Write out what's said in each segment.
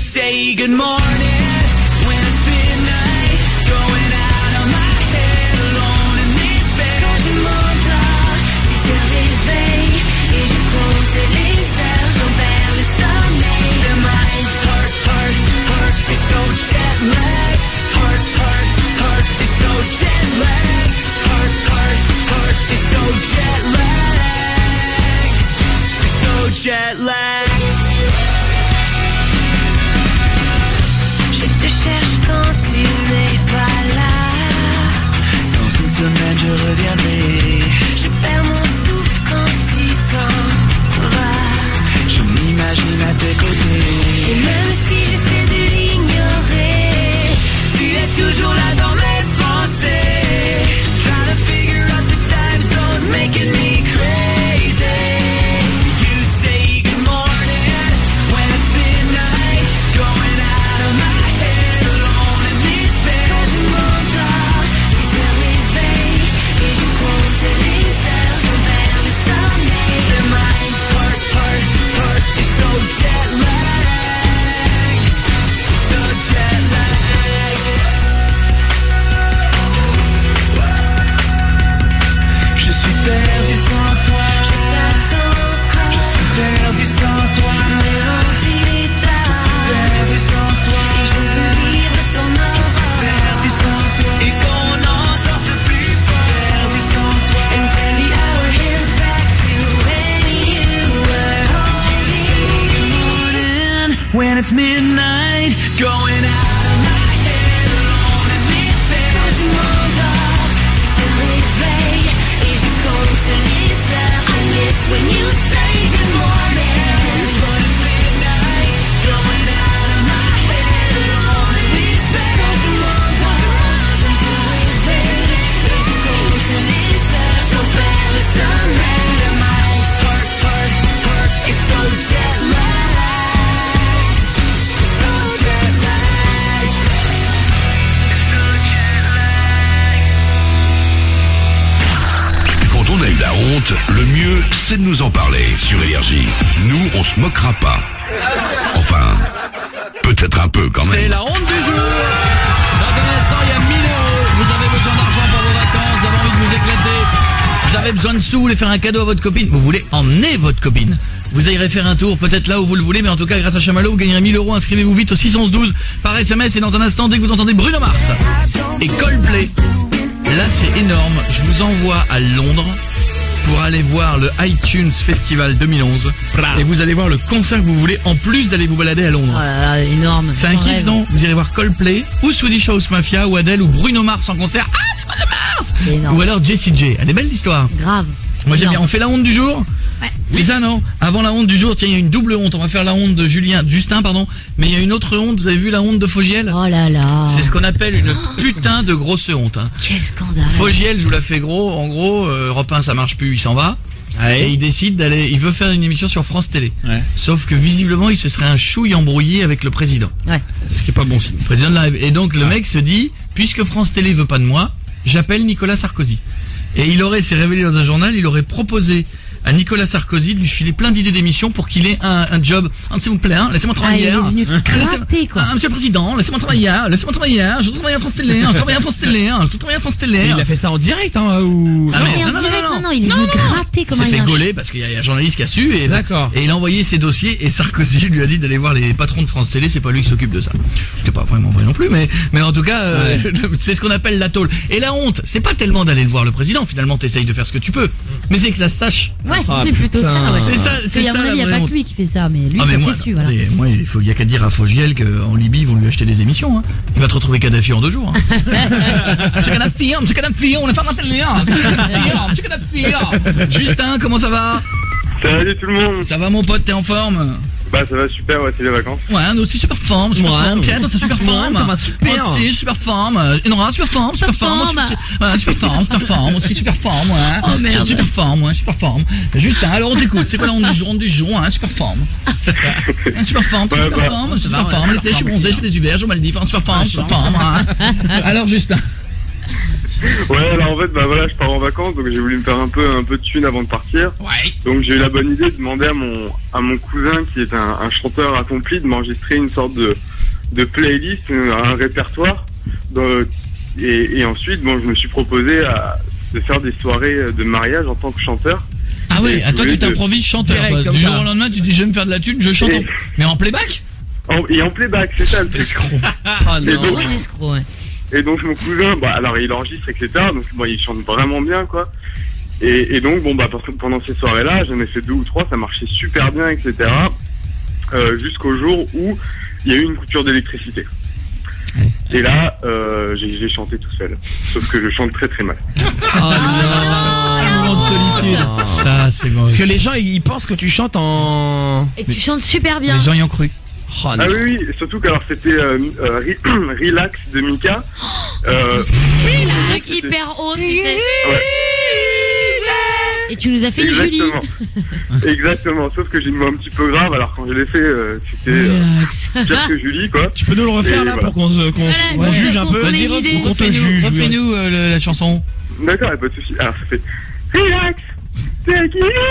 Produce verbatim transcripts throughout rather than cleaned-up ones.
say good morning when it's midnight, going out of my head alone in this bed. Quand je m'endors, tu te réveilles et je compte les heures, j'en perds le sommeil. The mind, heart, heart, heart is so jet lagged. Heart, heart, heart is so jet lagged. Heart, heart, heart is so jet lagged. It's so jet lagged. Je te cherche quand tu n'es pas là. Dans une semaine je reviendrai. Je perds mon souffle quand tu t'en vas. Je m'imagine à tes côtés. Et même si j'essaie de l'ignorer, tu es toujours là dans mes pensées. Trying to figure out the time zones, making me crazy. You say good morning when it's midnight, going out of my head alone in this bed. Quand je m'endors, tu te réveilles et je compte les heures, j'en perds le sommeil. The mind, heart, heart, heart is so jet lagged, so jet lagged. Je suis perdu sans toi, je t'attends encore. Je suis perdu sans toi, mais rendu l'état. Je suis perdu sans toi, et je veux vivre ton aura. Je suis perdu sans toi, et qu'on n'en sorte plus fort. Perdu sans toi, and turn the hour hands back to when you were holding. When it's midnight, going out of my head alone in this bed. Quand je m'endors, tu te réveilles et je compte les heures. I miss when you say good morning. But it's midnight, going out of my head alone in this bed. Quand je m'endors, tu te réveilles et je compte les heures. J'en perds le sommeil. My heart, heart, heart is so jet lagged, so jet lagged, so jet lagged. Quand on a eu la honte, le mieux, c'est de nous en parler sur Énergie. Nous, on se moquera pas. Enfin, peut-être un peu quand C'est même. la honte du jour. Dans un instant, il y a mille euros. Vous avez besoin d'argent pour vos vacances, vous avez envie de vous éclater. Vous avez besoin de sous, vous voulez faire un cadeau à votre copine. Vous voulez emmener votre copine. Vous irez faire un tour, peut-être là où vous le voulez, mais en tout cas, grâce à Chamallow, vous gagnerez mille euros. Inscrivez-vous vite au six onze douze par S M S et dans un instant, dès que vous entendez Bruno Mars et Coldplay, là c'est énorme. Je vous envoie à Londres pour aller voir le iTunes Festival deux mille onze. Et vous allez voir le concert que vous voulez en plus d'aller vous balader à Londres. Oh là là, énorme. C'est un Mon kiff, rêve. non? Vous irez voir Coldplay, ou Swedish House Mafia, ou Adele, ou Bruno Mars en concert. Ah, Bruno Mars! C'est énorme. Ou alors Jessie J. Elle est belle l'histoire. Grave. Moi j'aime bien. Énorme. On fait la honte du jour? Ouais. C'est ça, non? Avant la honte du jour, tiens, il y a une double honte. On va faire la honte de Julien, Justin, pardon. Mais il y a une autre honte. Vous avez vu la honte de Fogiel? Oh là là. C'est ce qu'on appelle une putain de grosse honte, hein. Quel scandale. Fogiel, je vous la fais gros. En gros, euh, Europe un, ça marche plus, il s'en va. Ouais. Et il décide d'aller, il veut faire une émission sur France Télé. Ouais. Sauf que visiblement, il se serait un chouille embrouillé avec le président. Ouais. Ce qui est pas bon signe. Le président de la République. Et donc le mec se dit, puisque France Télé veut pas de moi, j'appelle Nicolas Sarkozy. Et il aurait, s'est révélé dans un journal, il aurait proposé à Nicolas Sarkozy de lui filer plein d'idées d'émissions pour qu'il ait un, un job. Ah, s'il vous plaît, hein, laissez-moi Ah, il travailler. est hein. venu Laissez- gratter, quoi. Ah, monsieur le président, laissez-moi travailler, hein, laissez-moi travailler, hein, je veux travailler à France Télé, hein, je travaille à France Télé, hein, je veux travailler à France Télé. Et hein. il a fait ça en direct, hein, ou... Ah, mais- Et en non, non, direct, non, non. non, non, il est venu gratter Il comme s'est un fait lynche. gauler parce qu'il y a un journaliste qui a su et, D'accord. et il a envoyé ses dossiers et Sarkozy lui a dit d'aller voir les patrons de France Télé, c'est pas lui qui s'occupe de ça. Ce qui est pas vraiment vrai non plus, mais, mais en tout cas, euh, c'est ce qu'on appelle la tôle. Et la honte, c'est pas tellement d'aller le voir le président, finalement t'essayes de faire ce que tu peux, mais c'est que ça se sache. Ouais, Ah, c'est plutôt putain. ça, ouais. C'est ça, c'est Et à ça mon la avis, il n'y a vraie pas honte. que lui qui fait ça, mais lui, Ah, mais ça moi, c'est su, voilà. attendez, moi, il faut, il y a qu'à dire à Fogiel qu'en Libye, ils vont lui acheter des émissions, hein. Il va te retrouver Kadhafi en deux jours, hein. Monsieur Kadhafi, hein, monsieur Kadhafi, on est fait un télé, hein. Monsieur Kadhafi, hein. Justin, comment ça va? Salut tout le monde. Ça va mon pote, t'es en forme? Bah ça va super, ouais, c'est les vacances. Ouais, nous aussi super forme, super Ouais. forme. Tiens, toi, c'est super forme. ça va super. Moi aussi, super forme. Euh, Nora, super forme, super Super forme. Moi, forme. super- ouais, super forme, super forme. Aussi super forme, ouais. Oh, merde. Tiens, super forme, ouais, super forme. Justin, alors on t'écoute. C'est quoi la honte du jour? Honte du jour, hein, super forme. Hein, super forme, Ouais, super bah, forme, super ouais, forme. super L'été, je suis forme bronzé, je fais des uvers, je aux Maldives, hein, super forme, super forme. hein. Alors Justin. Ouais, alors en fait, bah voilà, je pars en vacances, donc j'ai voulu me faire un peu, un peu de thune avant de partir. Ouais. Donc j'ai eu la bonne idée de demander à mon, à mon cousin, qui est un, un chanteur accompli, de m'enregistrer une sorte de, de playlist, un répertoire. De, et, et ensuite, bon, je me suis proposé à, de faire des soirées de mariage en tant que chanteur. Ah ouais, Et à toi je tu voulais de- t'improvises chanteur. Direct, quoi. comme Du ça. jour au lendemain, tu dis je vais me faire de la thune, je chante. en- Et- Mais en playback. En, et en playback, c'est ça le truc. Ah Et non. donc, Gros escroc, ouais. Et donc mon cousin, bah alors il enregistre, et cetera. Donc bon, il chante vraiment bien, quoi. Et, et donc bon bah parce que pendant ces soirées-là, j'en ai fait deux ou trois, ça marchait super bien, et cetera. Euh, jusqu'au jour où il y a eu une coupure d'électricité. Et là, euh, j'ai j'ai chanté tout seul. Sauf que je chante très très mal. Oh non. Moment de solitude. Ça, c'est bon. Parce que les gens ils ils pensent que tu chantes en. Et tu chantes super bien. Les gens y ont cru. Oh Ah non. oui, oui, surtout que alors c'était euh, euh, Re- Relax de Mika. Euh, Un truc hyper haut, tu sais. ouais. Et tu nous as fait une Julie. Exactement. Exactement. Sauf que j'ai une voix un petit peu grave, alors quand je l'ai fait, euh, c'était euh, Relax. pire que Julie, quoi. Tu peux nous le refaire Et là voilà. pour qu'on se, qu'on se- Voilà, qu'on ouais. juge un Pour peu. qu'on ait Vas-y, une idée. refais- Qu'on te refais-nous juge, refais-nous, euh, le- la chanson. D'accord, y a pas de souci. Alors ça fait Relax, take it easy.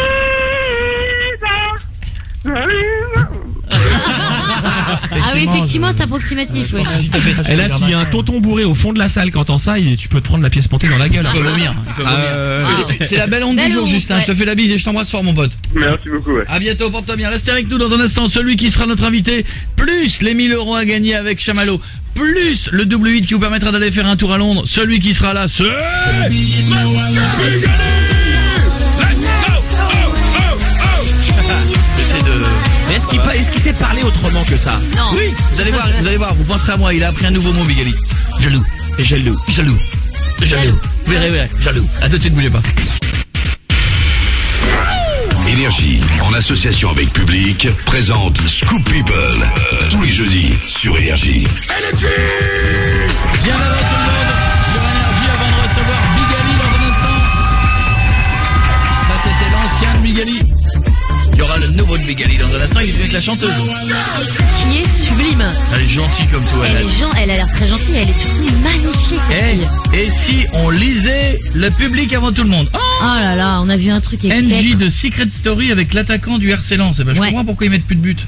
Ah oui, effectivement, c'est approximatif, ouais. Si t'as fait ça, je Et te là, regarde s'il y a un après. tonton bourré au fond de la salle qui entend ça, il- tu peux te prendre la pièce montée dans la gueule. Il peut vomir. Il peut Ah, vomir. euh, Ah. C'est la belle honte du Belle jour, honte, Justin. ouais. Je te fais la bise et je t'embrasse fort, mon pote. Merci beaucoup, ouais. À bientôt, porte-toi bien. Restez avec nous dans un instant. Celui qui sera notre invité, plus les mille euros à gagner avec Chamallow, plus le double huit qui vous permettra d'aller faire un tour à Londres. Celui qui sera là, c'est... J'essaie de... Mais est-ce qu'il pa- est-ce qu'il sait parler autrement que ça? Non. Oui, vous allez voir, vous allez voir, vous penserez à moi. Il a appris un nouveau mot, Bigali. Jaloux. Jaloux. Jaloux. Jaloux. Vous verrez, vous verrez. Jaloux. À tout de suite, bougez pas. Énergie, en association avec Public, présente Scoop People. Tous les jeudis sur Énergie. Bien avant tout le monde sur Énergie avant de recevoir Bigali dans un instant. Ça c'était l'ancien de Bigali. Il y aura le nouveau de Bigali dans un instant, il est venu avec la chanteuse. Qui est sublime. Elle est gentille comme toi, Elle elle. est gen- elle a l'air très gentille, elle est surtout magnifique, cette Eh, fille. et si on lisait le public avant tout le monde? Oh, Oh là là, on a vu un truc épique. N J de Secret Story avec l'attaquant du R C Lens. Eh ben, je Ouais. comprends pourquoi ils mettent plus de but.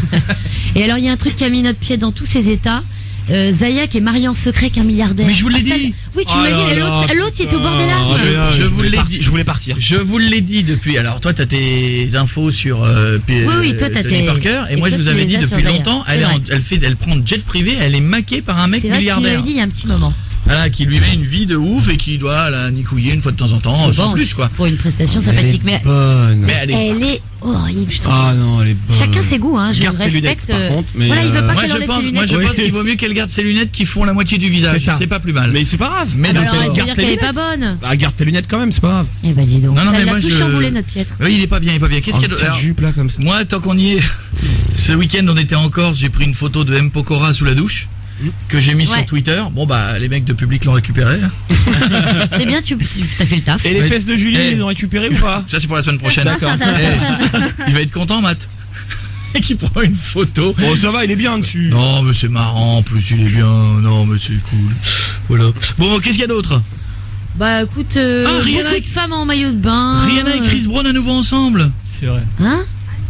Et alors, il y a un truc qui a mis notre pied dans tous ses états. Euh, Zaya qui est mariée en secret qu'un milliardaire. Mais je vous l'ai Ah, ça- dit. Oui, tu Oh me l'as dit, là mais là, l'autre, l'autre, il était au bord des larmes. Je- Ah, je vous voulais l'ai partir- dit. Je voulais partir. Je vous l'ai dit depuis. Alors toi, t'as tes infos sur euh, P- Oui, oui, toi, t'as Tony tes- Parker, et et moi je toi, vous tu avais les dit as sur depuis Zaya. longtemps. C'est Elle, est en- vrai. elle fait, elle prend jet privé. Elle est maquée par un mec C'est vrai que tu me milliardaire. l'avais dit il y a un petit moment. Voilà, qui lui met une vie de ouf et qui doit la nicouiller une fois de temps en temps, Je sans pense, plus quoi. Pour une prestation sympathique. Mais Bonne. Mais elle est. elle est horrible, je trouve. Ah non, elle est bonne. Chacun ses goûts, hein. Je Garde tes respecte. lunettes, par euh, contre, mais, voilà, il veut euh, pas Moi qu'elle je enlève ses pense, moi lunettes. je Oui. pense qu'il vaut mieux qu'elle garde ses lunettes qui font la moitié du visage. C'est ça. C'est pas plus mal. Mais c'est pas grave. Mais Ah bah donc, alors, elle euh, veut garde dire tes qu'elle est pas lunettes. bonne. Bah, garde tes lunettes quand même, c'est pas grave. Eh bah dis donc. Non, non, Ça mais l'a moi, tout je- chamboulé notre piètre. Oui, il est pas bien, il est pas bien. Qu'est-ce Un qu'il y a petit d'autre? jupe là comme ça. Moi, tant qu'on y est, ce week-end on était en Corse, j'ai pris une photo de M. Pokora sous la douche, que j'ai mis Ouais. sur Twitter. Bon bah, les mecs de public l'ont récupéré. C'est bien, tu as fait le taf. Et les Ouais. fesses de Julie, Eh. ils ont récupéré ou pas? Ça c'est pour la semaine prochaine. Ah, ça intéresse Eh, personne. il va être content, Matt. Et qui prend une photo. Bon, ça va, il est bien dessus. Non, mais c'est marrant, en plus il est bien. Non, mais c'est cool. Voilà. Bon, qu'est-ce qu'il y a d'autre? Bah écoute, euh, Ah, Rihanna beaucoup et- de femmes en maillot de bain. Rihanna et Chris Brown à nouveau ensemble. C'est vrai. Hein?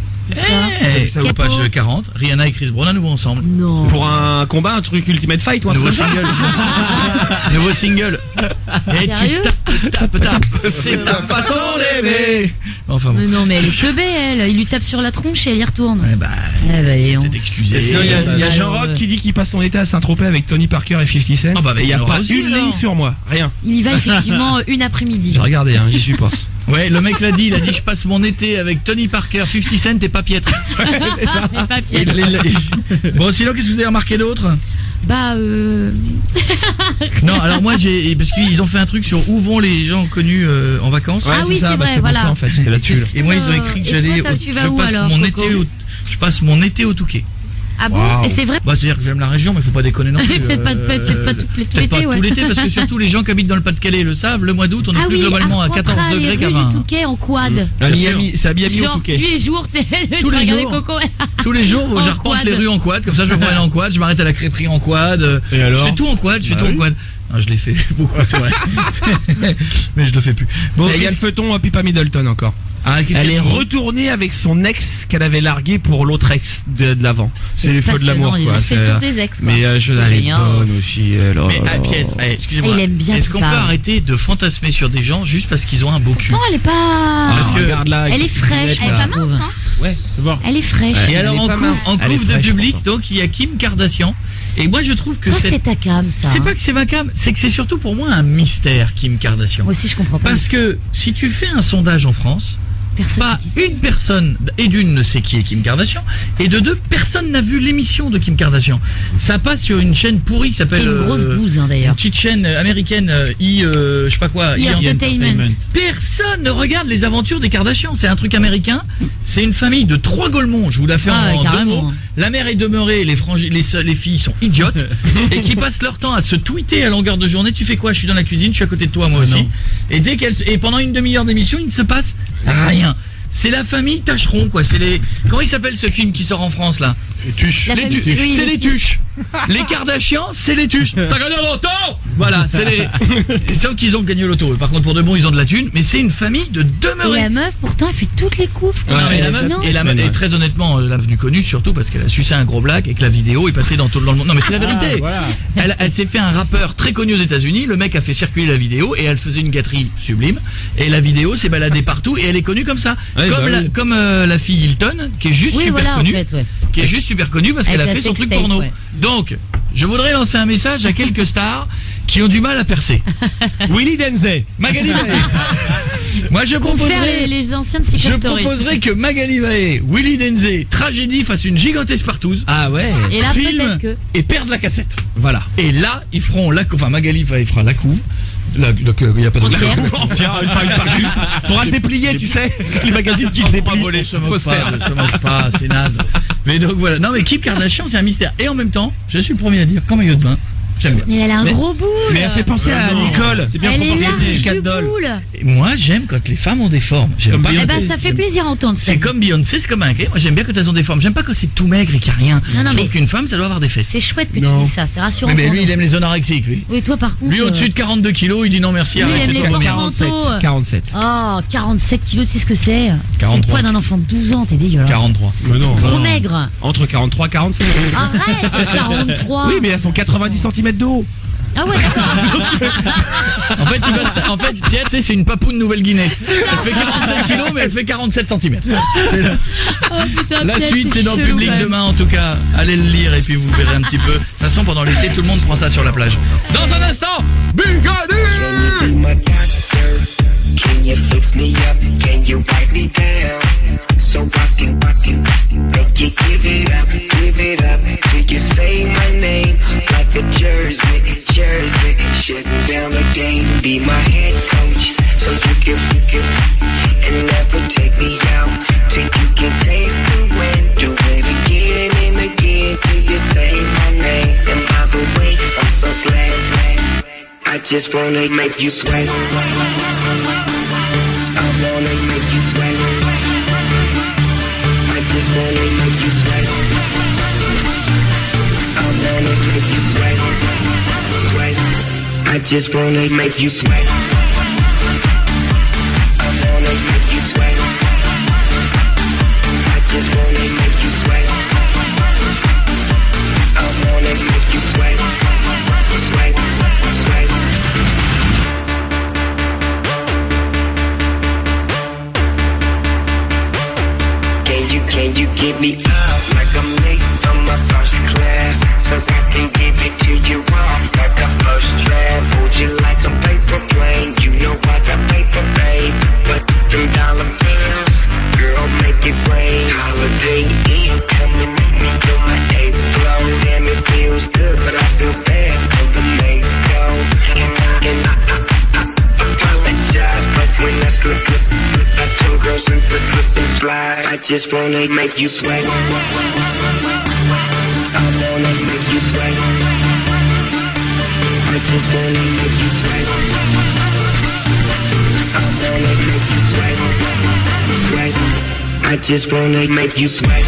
Eh, Ça au va page pas. quarante, Rihanna et Chris Brown à nouveau ensemble. Non. Pour un combat, un truc Ultimate Fight ou un Nouveau truc comme ça. single. Nouveau single. Et Sérieux tu tapes, tapes, tapes. C'est ta façon d'aimer. Enfin bon. Mais non, mais elle est teubée, elle. Il lui tape sur la tronche et elle y retourne. Ouais, bah, Eh bah, c'est et on- peut-être excusé. Sinon, il y a, il y a Alors, Jean-Roch euh, qui dit qu'il passe son été à Saint-Tropez avec Tony Parker et fifty Cent. Ah bah, et il n'y a il y en aura pas aussi, une alors. ligne sur moi. Rien. Il y va effectivement une après-midi. J'ai regardé, hein, j'y suis pas. Ouais, le mec l'a dit, il a dit je passe mon été avec Tony Parker, fifty Cent et pas Pietre. Les papiers. Il- il- il- Bon, sinon, qu'est-ce que vous avez remarqué d'autre? Bah, euh... Non, alors moi j'ai parce qu'ils ont fait un truc sur où vont les gens connus euh, en vacances. Ah oui, ça, c'est bah, vrai, c'était pour voilà. ça en fait, j'étais là-dessus. là. Et moi ils ont Euh, écrit que et j'allais toi, au- tu vas je où, passe alors, mon Coco été au je passe mon été au Touquet. Ah bon? Waouh. Et c'est vrai? Bah, c'est-à-dire que j'aime la région, mais faut pas déconner non plus. Peut-être pas, euh, peut-être pas tout tout peut-être pas l'été, ouais. tout l'été, parce que surtout les gens qui habitent dans le Pas-de-Calais le savent, le mois d'août, on est Ah plus oui, globalement à Arpentra, quatorze degrés les qu'à rues vingt. du Touquet en quad. À Bien Miami, c'est à Miami au Genre, Touquet. nuit et jour, c'est Tous tu les regardes jours. Coco. Tous les jours, En j'arpente quad. les rues en quad, comme ça je me promène en quad, je m'arrête à la crêperie en quad. euh, Et alors Je fais tout en quad, je fais Bah tout en oui. quad. Non, je l'ai fait beaucoup, c'est vrai. Mais je le fais plus. Bon, Et il y a le qu'est-ce- feuilleton à Pippa Middleton encore. ah, qu'est-ce Elle qu'il y est a- retournée avec son ex qu'elle avait largué pour l'autre ex de, de l'avant. C'est les feux de l'amour, passionnant, quoi. il fait le C'est- tour des ex, quoi. Mais euh, je elle est Génial. bonne aussi. Elle, oh Mais là ah, là. Piet, eh, excusez-moi. Il aime bien Est-ce qu'il qu'on peut parle. arrêter de fantasmer sur des gens juste parce qu'ils ont un beau cul? Non, elle est pas. Parce que- regarde là, avec Elle ses est fraîche, lunettes, elle est là. pas mince, hein. Ouais, c'est bon. Elle est fraîche. Et alors Elle est en pas couve, mince. en Elle est couve de fraîche, public, pourtant. donc il y a Kim Kardashian. Et moi je trouve que Toi, c'est c'est ta cam, ça. c'est hein. pas que c'est ma cam, c'est que c'est surtout pour moi un mystère Kim Kardashian. Moi aussi, je comprends pas. Parce que si tu fais un sondage en France, Personne pas qui dit ça. une personne, et d'une ne sait qui est Kim Kardashian, et de deux, personne n'a vu l'émission de Kim Kardashian. Ça passe sur une chaîne pourrie qui s'appelle... C'est une grosse euh, bouse, hein, Une d'ailleurs. petite chaîne américaine, euh, I, euh, je sais pas quoi, E! I Entertainment. Personne ne regarde les aventures des Kardashians. C'est un truc américain. C'est une famille de trois Golemons. Je vous la fais Ah, en, en deux carrément. mots. La mère est demeurée, les, frangi- les, seules- les filles sont idiotes et qui passent leur temps à se tweeter à longueur de journée. Tu fais quoi? Je suis dans la cuisine, je suis à côté de toi, moi aussi. non. Et dès qu'elle se- et pendant une demi-heure d'émission, il ne se passe rien. C'est la famille Tacheron, quoi. C'est les. Comment il s'appelle ce film qui sort en France là? Les Tuches. La Les famille- Tuches. oui, C'est les les Tuches. Les Kardashians, c'est les Tuches. T'as gagné au loto? Voilà, c'est les. Sauf qu'ils ont gagné au loto. Par contre, pour de bon, ils ont de la thune. Mais c'est une famille de Et demeurés. la meuf, pourtant, elle fait toutes les couves. quoi. Non, mais la Elle meuf, est non. et la meuf, Ouais. et très honnêtement, euh, la devenue connue surtout parce qu'elle a sucé un gros black et que la vidéo est passée dans tout dans le monde. Non, mais c'est la vérité. Elle, elle s'est fait un rappeur très connu aux États-Unis. Le mec a fait circuler la vidéo et elle faisait une gâterie sublime. Et la vidéo s'est baladée partout et elle est connue comme ça. Ouais, comme bah la, oui. comme euh, la fille Hilton, qui est juste Oui, super voilà, en connue, fait, ouais. qui est juste super connue parce Avec qu'elle a la fait son truc sextape, porno. ouais. Donc, je voudrais lancer un message à quelques stars qui ont du mal à percer. Willy Denzey. Magali Vaé. Moi, je Pour faire proposerais. les, les anciennes Je Secret Story. proposerais que Magali Vaé, Willy Denzey, Tragédie fasse une gigantesque partouze, Ah ouais. Et là, filme peut-être que. et perdent la cassette. Voilà. Et là, ils feront la, enfin Magali Vaé fera la couve. La, la- il n'y a pas de Entière. Tiens, une femme par-dessus. Faudra le déplier, tu sais. Les magazines qui le déplient. se moque pas, se moque pas, c'est naze. Mais donc voilà. Non mais Kim Kardashian, c'est un mystère. Et en même temps, je suis le premier à dire, quand maillot de bain, j'aime bien. Mais elle a un Mais- gros boule. Mais elle fait penser à Nicole. C'est bien Elle est proportionné. large Cat du Doll. boule. Et moi, j'aime quand les femmes ont des formes. J'aime Comme pas. Eh Beyoncé. ben, ça fait plaisir à entendre. ça. C'est comme Beyoncé, c'est comme un gay. Moi, j'aime bien quand elles ont des formes. J'aime pas quand c'est tout maigre et qu'il n'y a rien. Non, non, je trouve mais- qu'une femme, ça doit avoir des fesses. C'est chouette que Non. tu dis ça, c'est rassurant. Mais, mais pour lui, nous. il aime les anorexiques, lui. Oui, toi par contre. Lui, euh, au-dessus de quarante-deux kilos, il dit non merci, Lui, il arrête, aime fais-toi les vomir. quarante-sept. quarante-sept. quarante-sept. Oh, quarante-sept kilos, tu sais ce que c'est? C'est le quarante-trois. poids d'un enfant de douze ans, t'es dégueulasse. quarante-trois. Mais non. Trop non. maigre. Entre quarante-trois et quarante-sept. Arrête, quarante-trois. Oui, mais elles font quatre-vingt-dix centimètres de haut. Ah ouais, d'accord. En fait, il va se- en fait, Pierre, tu sais, c'est une papoune Nouvelle-Guinée. Elle fait quarante-sept kilos, mais elle fait quarante-sept centimètres. C'est la, Oh, putain, la Pierre, suite, t'es c'est dans le chelou, public quand même. demain, en tout cas. Allez le lire et puis vous verrez un petit peu. De toute façon, pendant l'été, tout le monde prend ça sur la plage. Dans un instant, Bugatti! Can you be my doctor? Can you fix me up? Can you wipe me down? So I can, I can make you give it up, give it up till you say my name like a jersey, jersey. Shutting down the game, be my head coach, so you can, you can, and never take me out till you can taste the wind. Do it again and again till you say my name. And by the way, I'm so glad, glad. I just wanna make you sweat. I wanna make you sweat. I just wanna make you sweat. I wanna make you sweat. Sweat. I just wanna make you sweat. I wanna make you sweat. I just wanna make you sweat. I wanna make you sweat. Sweat. Sweat. Can you, can you give me up like I'm late from my first class? So I can give it to you off like a first draft. Hold you like a paper plane. You know I got paper, babe. But them dollar bills, girl, make it rain. Holiday Inn, come and meet me on my eighth floor. Damn, it feels good, but I feel bad for the mates, though. And I, and I, I, I, I apologize, but when I slip, slip, slip, I turn girls into slip and slide. I just wanna make you sweat. sweat. I just wanna make you sweat. I wanna make you sweat. Sweat. I just wanna make you sweat.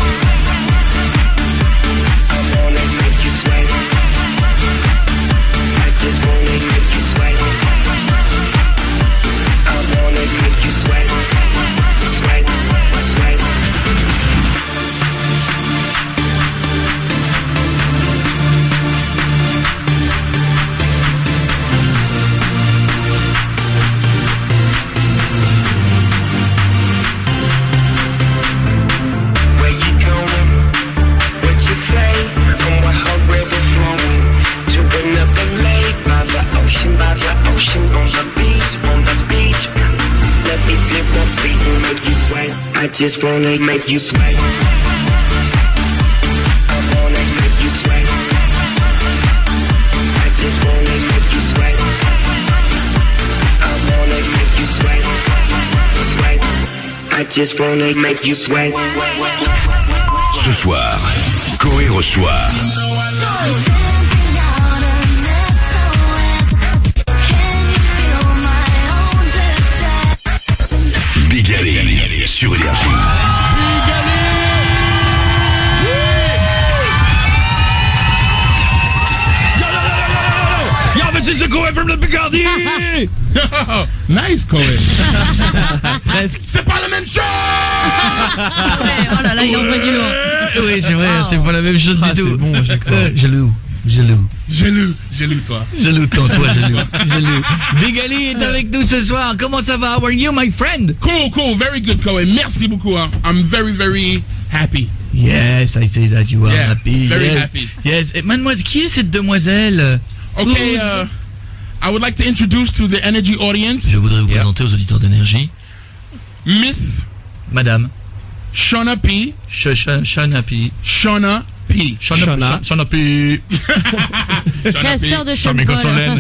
I wanna make you sweat. I just wanna make you sweat. I wanna make you sweat. Sweat, sweat. Where you going? What you say? I'm with her river flowing to another lake by the ocean, by the ocean, on the beach, on the beach. Let me dip my feet and make you sweat. I just wanna make you sweat. I wanna make you sweat. I just wanna make you sweat. I wanna make you sweat. Sweat. I just wanna make you sweat. Ce soir, Coé reçoit Big Ali sur Énergie. Yo, this is the Coé from the Picardie. Nice, Coé. Presque. C'est pas la même chose. Ouais, oh là là, il envoie du lourd. Oui, c'est vrai, c'est pas la même chose Ah, du c'est tout. bon, j'ai cru. Euh, jaloux, jaloux. Jaloux, jaloux, toi. Jaloux, toi, toi, jaloux. Jaloux. Big Ali est avec nous ce soir. Comment ça va? How are you, my friend? Cool, cool, very good, Coé. Merci beaucoup. Hein. I'm very, very happy. Yes, I say that you are Yeah, happy. very yes. happy. Yes. Et mademoiselle, qui est cette demoiselle? Okay, uh, I would like to introduce to the Energy audience Je voudrais vous présenter aux auditeurs d'énergie Miss Madame Shauna P. Sh- Sh- Shauna P. Shauna P. Shauna Shauna. Shauna P. La sœur de Sean Jamais Paul. consolène.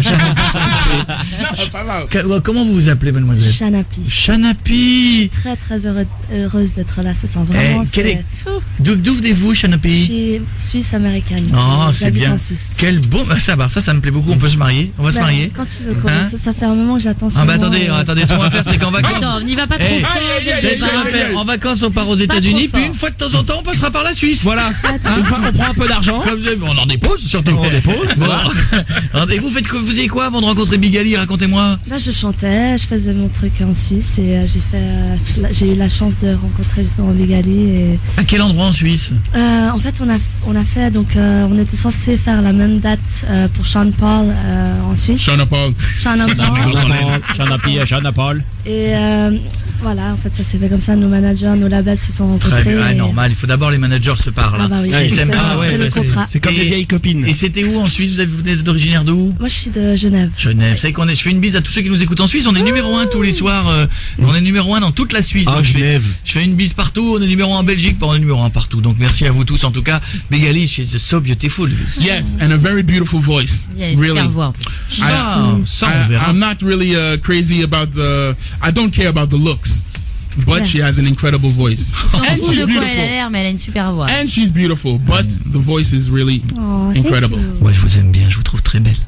Non, pas mal. Que- Comment vous vous appelez, mademoiselle? Shanapi. Shauna P. Très très heureux- heureuse d'être là ce soir. Eh, Vraiment, quel c'est est- fou. D'où d'où venez-vous, Shauna Je P? suis suisse-américaine. Oh, c'est J'habite bien. en Suisse. Quel beau. Bah, ça va, ça, ça me plaît beaucoup. On peut se marier. On va se Ben, marier. Quand tu veux, quoi. Hein ça, ça fait un moment que j'attends ce Ah, bah moment, attendez, euh, attendez, ce qu'on va faire, c'est qu'en vacances. Attends, n'y va pas trop Eh, fort. aïe, aïe, aïe, C'est ce qu'on va aïe, faire. aïe. En vacances, on part aux trop États-Unis, puis fort. une fois de temps en temps, on passera par la Suisse. Voilà. Une fois qu'on prend un peu d'argent. Comme vous avez- On en dépose surtout. On dépose. Bon. Et vous faites quoi? Vous faisiez quoi avant de rencontrer Big Ali? Racontez-moi. bah, je chantais, je faisais mon truc en Suisse et euh, j'ai fait, euh, la- j'ai eu la chance de rencontrer justement Big Ali et À quel endroit en Suisse? euh, en fait on a on a fait donc euh, on était censé faire la même date euh, pour Sean Paul euh, en Suisse. Shauna Paul. Sean Paul. Shanapi et Shanapol. Et euh, voilà, en fait ça s'est fait comme ça. Nos managers, nos labels se sont Très rencontrés. bien. Ah, et- normal. Il faut d'abord les managers se parlent. Ah bah oui, S'ils c'est s'aiment ça. pas, c'est le bah, contrat. C'est comme Et- les vieilles copines. Et c'était où en Suisse? Vous avez- vous venez d'originaire d'où? Moi je suis de Genève. Genève. Vous savez qu'on est, je fais une bise à tous ceux qui nous écoutent en Suisse. On est numéro un tous les soirs. euh, on est numéro un dans toute la Suisse. Ah, Donc, je, fais, Genève. je fais une bise partout. On est numéro un en Belgique. On est numéro un partout. Donc merci à vous tous en tout cas. Big Ali, she's so beautiful. Yes, and a very beautiful voice. Il y a une super Really. voix en plus. Ça, ça on I, verra. I'm not really uh, crazy about the. I don't care about the looks, but Yeah. she has an incredible voice, On and fout she's de quoi elle a beautiful. l'air, mais elle a une super voix. And she's beautiful, but the voice is really Oh, thank incredible. you. Ouais, je vous aime bien. Je vous trouve très belle.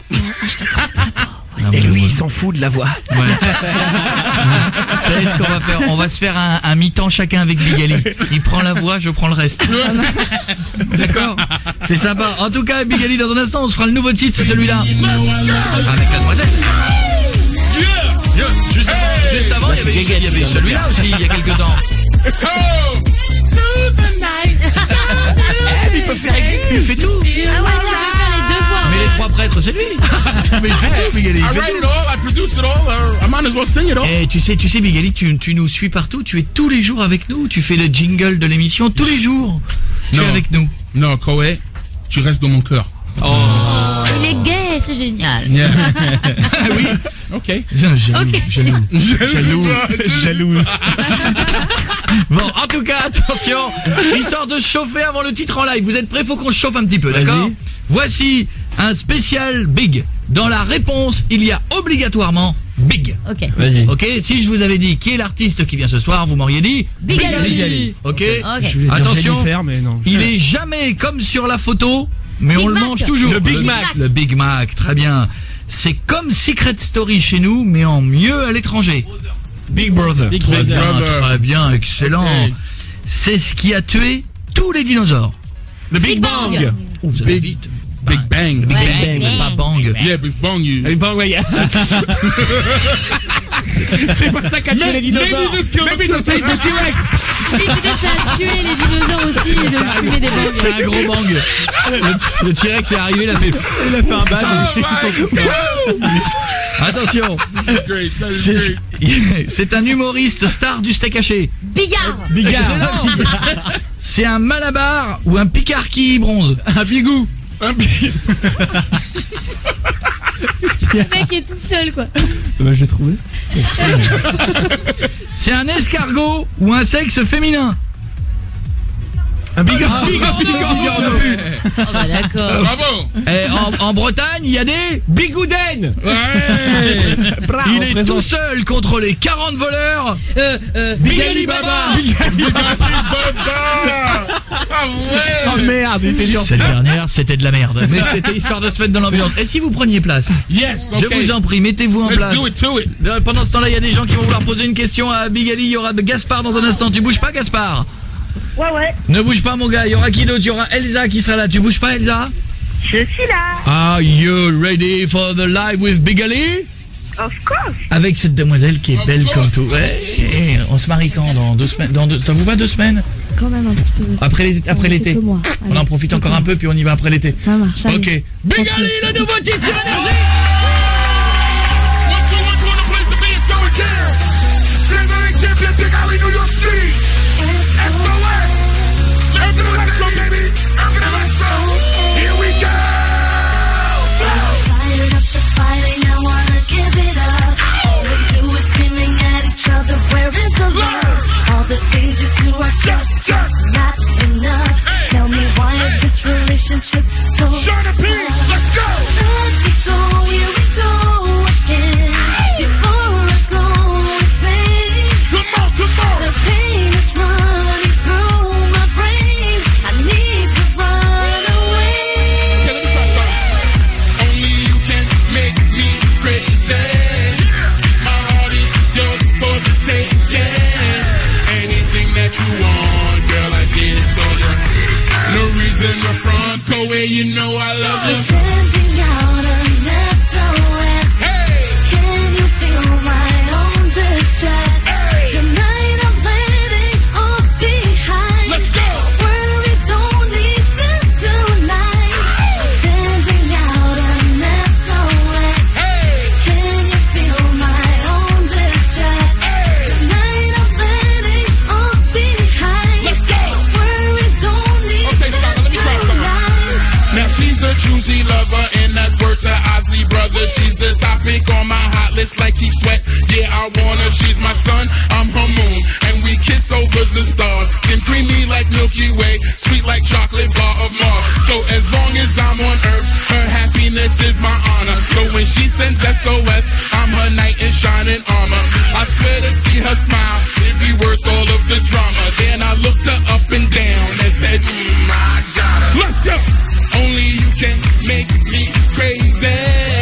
Ah, Et mais lui, moi- il s'en fout de la voix. Ouais. Vous savez ce qu'on va faire? On va se faire un, un mi-temps chacun avec Big Ali. Il prend la voix, je prends le reste. D'accord? C'est sympa. En tout cas, Big Ali, dans un instant, on se fera le nouveau titre, c'est celui-là. Avec la demoiselle. Juste avant, juste avant, il y avait, il y avait celui-là aussi, il y a quelques temps. Oh, to the night. Il peut faire, il fait tout. Ah ouais, tu peux faire les deux fois. Mais les trois prêtres, c'est lui. Mais il fait tout, Big Ali. Il I fait write tout. it all. I produce it all. Or I might as well sing it all. Eh, tu sais, tu sais, Big Ali, tu, tu nous suis partout. Tu es tous les jours avec nous. Tu fais le jingle de l'émission tous les jours. Tu Non. es avec nous. No, Koé, tu restes dans mon cœur. Oh, il est gay, c'est génial. Yeah. Ah oui. Okay. Jaloux, jaloux, Jaloux. Jalouse. Bon, en tout cas, attention, histoire de chauffer avant le titre en live. Vous êtes prêts? Faut qu'on se chauffe un petit peu, d'accord? Vas-y. Voici un spécial Big. Dans la réponse, il y a obligatoirement Big. Ok. Vas-y. Ok, si je vous avais dit qui est l'artiste qui vient ce soir, vous m'auriez dit Big Ali. Ok, Ok. Je voulais dire attention, Jennifer, mais non. il est jamais comme sur la photo, mais Big on le Mac. mange toujours. Le Big Mac. Le Big Mac, très bien. C'est comme Secret Story chez nous, mais en mieux à l'étranger. Big Brother. Big Très bien, Brother. très bien, excellent. Ok. C'est ce qui a tué tous les dinosaures. Le Big, Big Bang. Bang. Oh, vous allez Big- vite. Big Bang. Big Ouais, Bang, Bang. pas Bang. Yeah, but it's bang you. Big Bang, ouais. C'est pas ça qu'a tué les dinosaures. maybe this killed Maybe us. the T- the T-Rex. Et peut-être ça a tué les dinosaures aussi de fumer des bangs. C'est un gros bang. Le, le T-Rex est arrivé, il a fait. Il a fait un ban. Attention, Great. That is c'est great. c'est un humoriste star du steak haché. Bigard. Excellent. C'est un malabar ou un picard qui bronze. Un bigou. Un bi- Le mec est tout seul quoi. Bah, j'ai trouvé. C'est un escargot ou un sexe féminin. Un bigard. Bigard, bigard, non plus. Oh bah d'accord. Bravo. Eh, en, en Bretagne, il y a des... Bigouden. Ouais. Bravo. Il est tout seul contre les quarante voleurs. Euh, euh, Big Big Ali Baba. Baba. Ah ouais. Oh merde, il était dur. Cette dernière, c'était de la merde. Mais c'était histoire de se mettre dans l'ambiance. Et si vous preniez place? Yes. Je Okay. vous en prie, mettez-vous en Let's place. do it to it. Là, pendant ce temps-là, il y a des gens qui vont vouloir poser une question à Big Ali. Il y aura Gaspard dans un instant. Tu bouges pas, Gaspard? Ouais, ouais, Ne bouge pas, mon gars. Il y aura qui d'autre? Il y aura Elsa qui sera là. Tu bouges pas, Elsa? je suis là. Are you ready for the live with Big Ali? Of course. Avec cette demoiselle qui est Of belle course. comme tout. Ouais, et on se marie quand? Dans deux semaines? Dans deux... Ça vous va deux semaines? Quand même un petit peu. Après les- après On fait l'été. que moi. On Allez, en profite encore ok. un peu puis on y va après l'été. Ça marche. allez. Ok. Big Ali, le nouveau titre sur Énergie. One, two, one, two, the place to be is going down. Generate champion, Big Ali, New York City. S O S. Let's do it, let's go, baby. Let's go. Here we go. Fired up the fighting, I wanna give it up. All we do is screaming at each other. Where is the love? All the things you do are just, just not enough. Tell me why is this relationship so Shut up, please. sad? Let's go. Let me go, here we go again. Before I go insane, Come on, come on. the pain is running through my brain. I need to run away. Okay, let me try something. Only you can make me crazy. My heart is yours for the taking. Anything that you want, girl, I did it for you. No reason to front, go away, you know I love you. Sending out an S O S. Hey, Can you feel my own distress? Hey. Tonight I'm letting all behind. let's go. Worries don't leave them tonight. I'm sending out an S O S. Hey, Can you feel my own distress? Hey. Tonight I'm letting all behind. let's go. Worries don't leave Okay, them Shaka, let me try something. tonight. Now she's a juicy lover, and that's word to Osley Brothers. She's the topic on my hot list like Keith Sweat. Yeah, I want her, she's my sun, I'm her moon. And we kiss over the stars. Skin creamy like Milky Way, sweet like chocolate bar of Mars. So as long as I'm on earth, her happiness is my honor. So when she sends S O S, I'm her knight in shining armor. I swear to see her smile, it'd be worth all of the drama. Then I looked her up and down and said, mm, I got her. Let's go! Only you can make me crazy.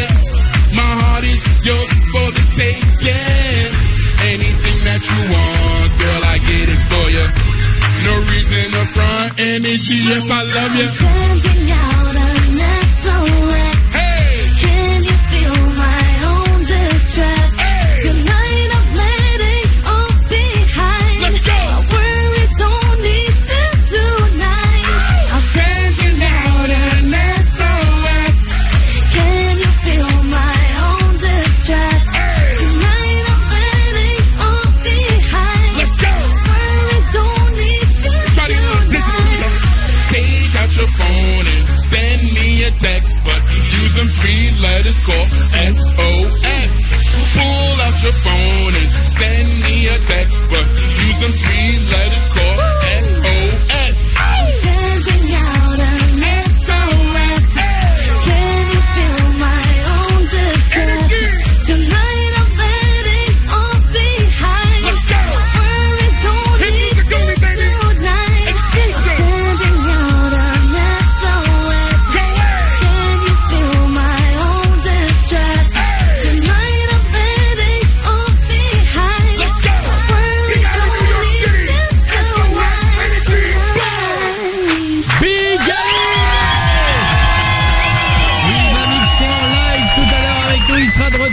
My heart is yours for the taking. Anything that you want, girl, I get it for you. No reason to front, energy, yes, I love you. Sending out an S O S. Hey, Can you feel my own distress? Hey. Tonight I'm letting all behind. let's go. My worries don't need them tonight. I'm sending out an S O S. Can you feel my own distress? Hey. Tonight I'm letting all behind. Let's go. Worries don't need them Try to do it digitally. tonight. Take out your phone and send me a text, but use them three letters called S O S. Pull out your phone and send me a text, but use them three letters called S O S. Sending out an S O S. Can you feel my own distress? Tonight I'm letting all behind. Let's go. Worries don't Hit leave music only, them baby. tonight. Exclusive. Sending out an S O S. Go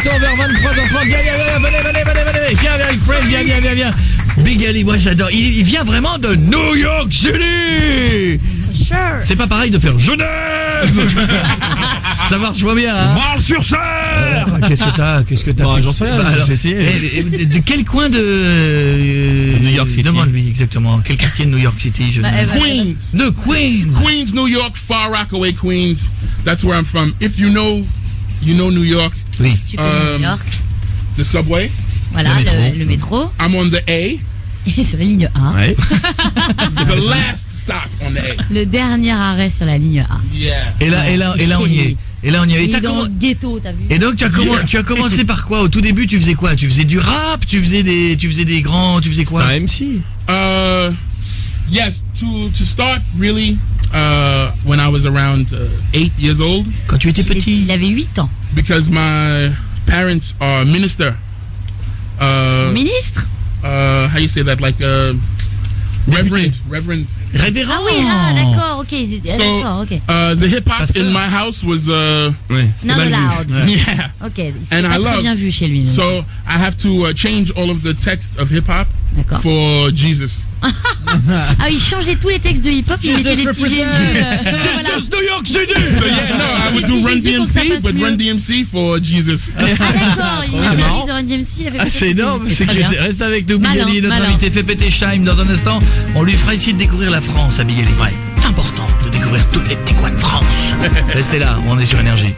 retour vers vingt-trois heures trente. Viens, viens, viens, venez, venez, venez, venez. Viens, viens, Fred, viens, viens, viens, viens. Big Ali, moi j'adore. Il, il vient vraiment de New York City. Sure. C'est pas pareil de faire Genève. Ça marche pas bien, hein. Val-sur-Serre. Euh, Qu'est-ce que t'as Qu'est-ce que t'as Bah, j'en sais rien, alors, j'ai essayé. eh, eh, de, de quel coin de euh, New York City. Demande-lui exactement. Quel quartier de New York City je Bah, elle va- Queens. De Queens. Queens, New York, Far Rockaway, Queens. That's where I'm from. If you know, you know New York. Oui. Tu connais Um, New York. The subway. Voilà, le métro. le, le métro. I'm on the A. Et sur la ligne A. Ouais. The last stop on the A. Le dernier arrêt sur la ligne A. Yeah. Et là, et là, et là, on y est. Et là, on y est. Et, Il t'as est dans commen- le ghetto, t'as vu. et donc, tu as, commen- tu as commencé par quoi? Au tout début, tu faisais quoi? Tu faisais du rap? Tu faisais des, tu faisais des grands, tu faisais quoi? Un M C. Uh, yes. To to start really, uh, when I was around uh, eight years old, Quand tu étais Il, est- petit. il avait huit ans. because my parents are minister. Uh, Ministre. uh, how you say that? Like uh, reverend, reverend. Révérend. Ah oui, ah d'accord, ok. ils étaient- ah, So, d'accord, ok. uh, the hip hop Pasteur. in my house was uh, Ouais. Not mal vu. allowed. Ouais. yeah. Ok, il s'est And pas I très love- bien vu chez lui. So I have to uh, change all of the text of hip hop D'accord. for Jesus. Ah, il changeait tous les textes de hip-hop, il mettait des petits Jésus. euh, voilà. New York City. So yeah, no, I would Des do petits Run Jésus pour que ça D M C, passe but mieux. Run D M C for Jesus. Ah d'accord, il a fait marrant. la mise de Run D M C, il avait Ah, fait c'est ça, énorme, c'était c'est très que bien. c'est- reste avec nous, Malin, Bigali, notre malin. invité fait péter Scheim dans un instant. On lui fera essayer de découvrir la France à Bigali. Ouais. Important de découvrir tous les petits coins de France. Restez là, on est sur Énergie.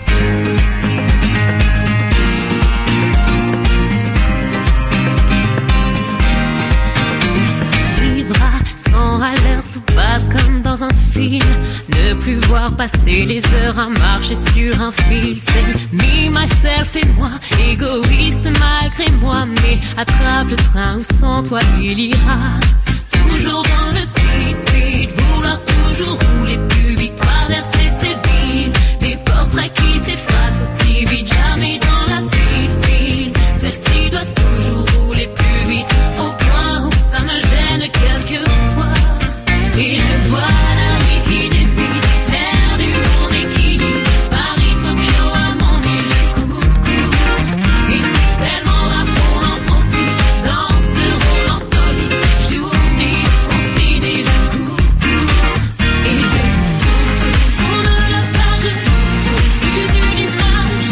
Vivra sans râleur, tout passe comme dans un film. Ne plus voir passer les heures à marcher sur un fil. C'est me, myself et moi, égoïste malgré moi. Mais attrape le train où sans toi il ira. Toujours dans le speed, speed, vouloir toujours rouler plus vite, traverser ces villes. Des portraits qui s'effacent aussi vite, jamais dans la file, file. Celle-ci doit toujours rouler plus vite, au point où ça me gêne quelquefois. Et je vois la vie qui défile, perdu mon équilibre. Paris, Tokyo, à mon île, je cours, cours. Et c'est tellement à fond, on en profite. Dans ce rôle en solide, j'oublie mon speed et je cours, cours. Et je tourne, tourne la page, je tourne, tourne. Plus une image,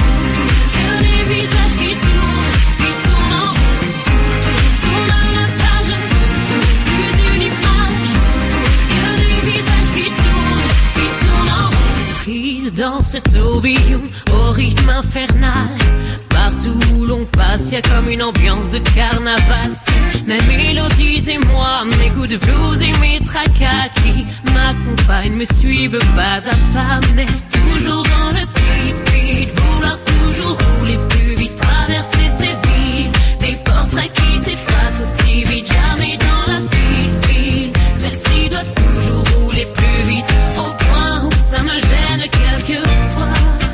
que des visages qui tournent, qui tournent en rond. Tourne la page, je tourne, tourne. Plus une image, que des visages qui tournent, qui tournent en rond. Prise dans ce tourbillon au rythme infernal. Partout où l'on passe, y a comme une ambiance de carnaval. C'est mes mélodies et moi, mes coups de blues et mes tracas qui m'accompagnent, me suivent pas à pas, mais toujours dans le speed, speed. Vouloir toujours rouler plus vite, traverser ces villes. Des portraits qui s'effacent aussi vite, jamais dans la file, file. Celle-ci doit toujours rouler plus vite, au point où ça me gêne quelquefois.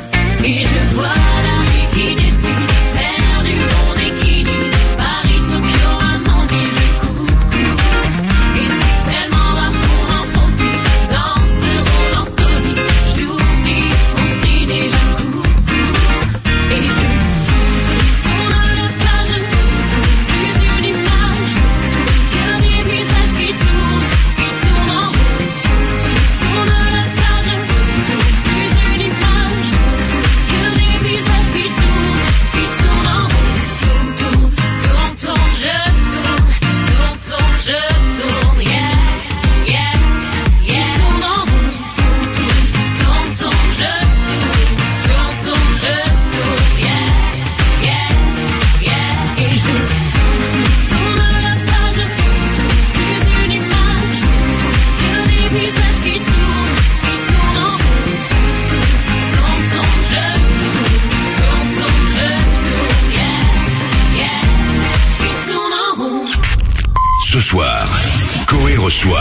Et je vois la vie qui défile, perdu mon équilibre. Paris, Tokyo, à mon île, je cours, cours. Et c'est tellement à fond, on en profite. Dans ce rôle en solide, j'oublie mon speed et je cours, cours. Et je tourne, tourne la page, je tourne, tourne. Plus une image, que des visages qui tournent, qui tournent en rond. Tourne la page, je tourne, tourne. Plus une image, que des visages qui tournent, qui tournent en rond. Tourne, tourne, tourne, tourne, je tourne. Tourne, tourne, je tourne, yeah, yeah, yeah. Tourne en rond. Tourne, tourne, tourne, tourne, je tourne. Tourne, tourne, je tourne, yeah, yeah, yeah. Et je tourne, tourne la page, je tourne, tourne. Plus une image, que des visages qui tournent, qui tournent en rond. Tourne, tourne, je tourne. Tourne, tourne, je tourne, yeah, yeah. Qui tourne en rond. Ce soir, Coé reçoit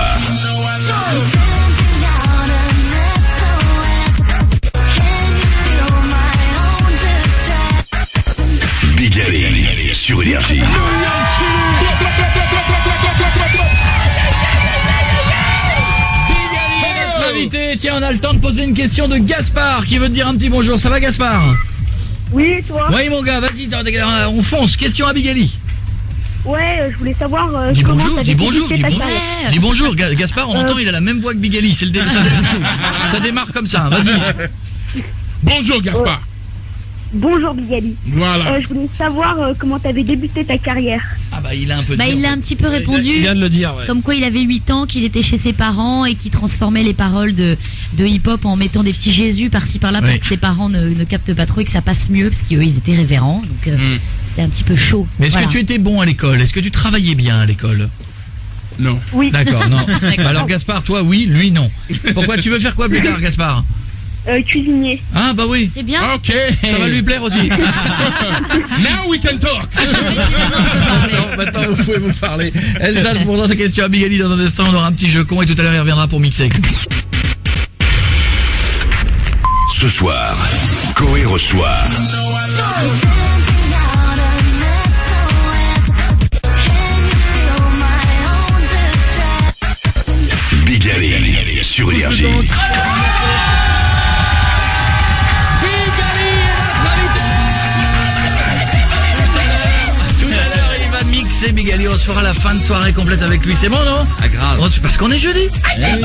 Big Ali sur Énergie. Notre invité, tiens, on a le temps de poser une question de Gaspard qui veut te dire un petit bonjour. Ça va, Gaspard? Oui, et toi? Oui, mon gars, vas-y, t'en- t'en- on fonce. Question à Bigali. Ouais, euh, je voulais savoir euh, Dis comment bonjour, t'avais dis bonjour, débuté dis ta bonjour. carrière. Dis bonjour, Ga- Gaspard, on Euh. entend, il a la même voix que Bigali. C'est le dé- ça, dé- ça démarre comme ça, hein, vas-y. Bonjour, Gaspard. Bonjour Bigali. Voilà. Euh, je voulais savoir euh, comment t'avais débuté ta carrière. Ah bah il a un peu Bah, il a un petit peu répondu. Il vient de le dire, ouais. Comme quoi il avait huit ans, qu'il était chez ses parents et qu'il transformait les paroles de, de hip-hop en mettant des petits Jésus par-ci par-là pour Oui. que ses parents ne, ne captent pas trop et que ça passe mieux parce qu'eux ils étaient révérends. Donc euh, Mm. c'était un petit peu chaud. Mais est-ce Voilà. que tu étais bon à l'école? Est-ce que tu travaillais bien à l'école? Non. Oui. D'accord, non. D'accord. Bah alors Gaspard, toi oui, lui non. Pourquoi? Tu veux faire quoi plus tard, Gaspard? Euh, cuisinier. Ah bah oui. C'est bien. Ok. Ça va lui plaire aussi. Now we can talk. Maintenant, maintenant, vous pouvez vous parler. Elsa, pour dans sa question à Bigali, dans un instant, on aura un petit jeu con et tout à l'heure, il reviendra pour mixer. Ce soir, Coé reçoit Bigali sur Énergie. Tout à l'heure, il va mixer Bigali. On se fera la fin de soirée complète avec lui. C'est bon, non? Ah, grave. On se- Parce qu'on est jeudi. Il est